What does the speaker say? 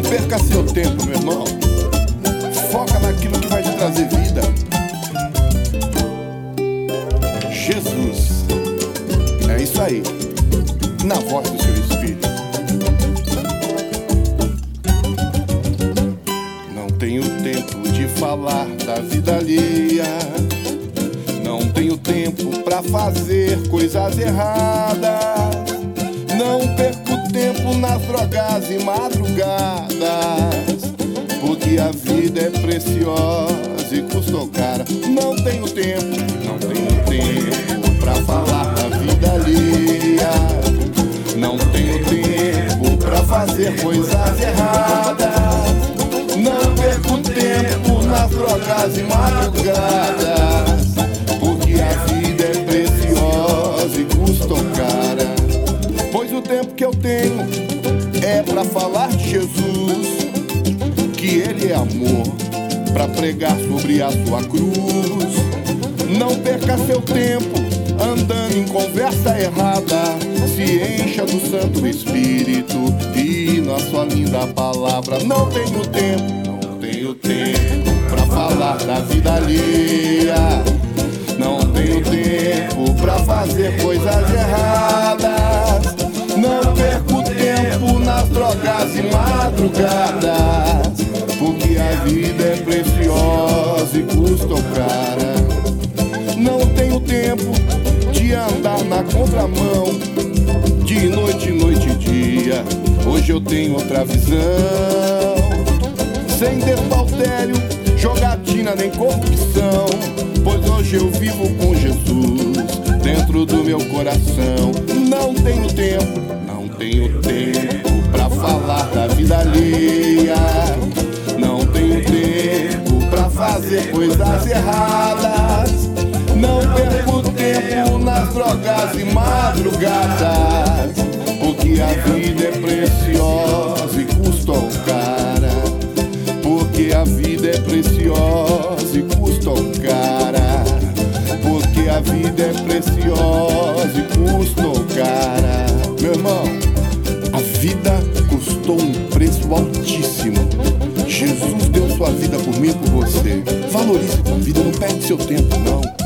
perca seu tempo, meu irmão. Foca naquilo que vai te trazer vida. Jesus. É isso aí. Na voz do seu Espírito. Não tenho tempo de falar da vida alheia. Não tenho tempo pra fazer coisas erradas. Não perco tempo nas drogas e madrugadas, porque a vida é preciosa e custou cara. Não tenho tempo pra falar da vida alheia. Não tenho tempo pra fazer coisas erradas. Não perco tempo nas drogas e madrugadas, porque a vida é preciosa e custou cara. Pois o tempo que eu tenho é pra falar de Jesus, que Ele é amor, pra pregar sobre a sua cruz. Não perca seu tempo andando em conversa errada. Se encha do Santo Espírito e na sua linda palavra. Não tenho tempo pra falar da vida alheia. Não tenho tempo pra fazer coisas erradas. Não perco tempo nas drogas e madrugadas, porque a vida é preciosa e custou cara. Não tenho tempo de andar na contramão, de noite, noite e dia. Hoje eu tenho outra visão. Sem desfaltério, jogatina nem corrupção, pois hoje eu vivo com Jesus dentro do meu coração. Não tenho tempo pra falar da vida alheia. Não tenho tempo pra fazer coisas erradas. Não perco tempo nas drogas e madrugadas, porque a vida é preciosa e custou cara. Porque a vida é preciosa e custou cara. Porque a vida é preciosa e custou cara. Meu irmão, a vida custou um preço altíssimo. Jesus deu sua vida por mim e por você. Valorize a vida, não perde seu tempo não.